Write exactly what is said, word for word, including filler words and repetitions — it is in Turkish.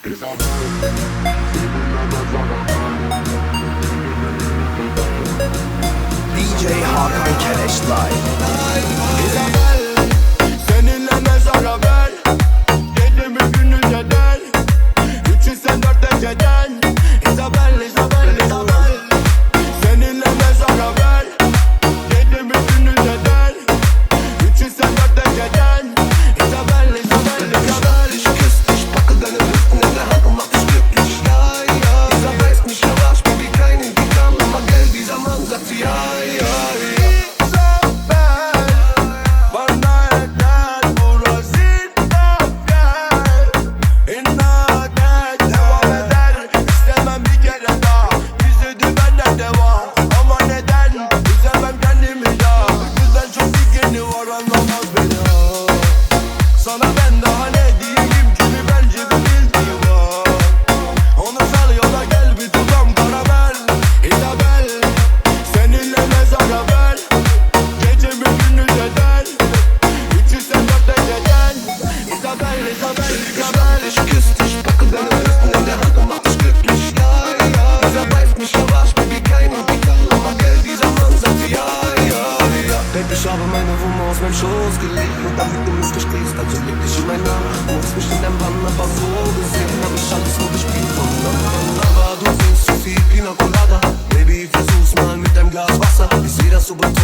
D J Hakan Keleş Live. İzabel, seninle mezara ver. Gece mi gündüz eder. Üç yüz sen dört geceden. İzabel, İzabel, İzabel, seninle mezara ver. Gece mi gündüz eder. Üç yüz sen dört geceden. İzabel, İzabel, İzabel. Ich küss dich, packe deine Hüften in der Hand und mach dich glücklich. Ja, ja, Isabel ist nicht verwasch, Baby, keine, die kann immer Geld. Dieser Mann sagt sie, ja, ja, ja. İzabel, bana yeter burası İzabel. İnat et, devam eder. İstemem bir kere daha. Yüzüdü benden devam. Ama neden? Üzemem kendimi ya. Güzel çok fikrini var, anlamaz beni ha. Sana ben daha ne diyeyim ki, bir bence bir bildiği var. Onu sal yola, gel bir tutam karamel. İzabel, seninle mezara ver. Gece mi gündüz eder. Üç yüz sen dört geceden. İzabel, İzabel, İzabel. Ich küss dich, packe deine Hüften in der Hand und mach dich glücklich. Ja, ja, Isabel ist nicht verwasch, Baby, keine, die kann immer Geld. Dieser Mann sagt sie, ja, ja, ja. Baby, ich habe meine Wumme aus meinem Schoß gelegt und damit du mich gestehst, also leg dich in meinen Arm. Du hast mich in deinem Bann, aber so gesehen hab ich alles nur gespielt von Anfang. Aber du trinkst zu viel Pina Colada. Baby, versuch's mal mit deinem Glas Wasser. Ich seh, dass du betrunken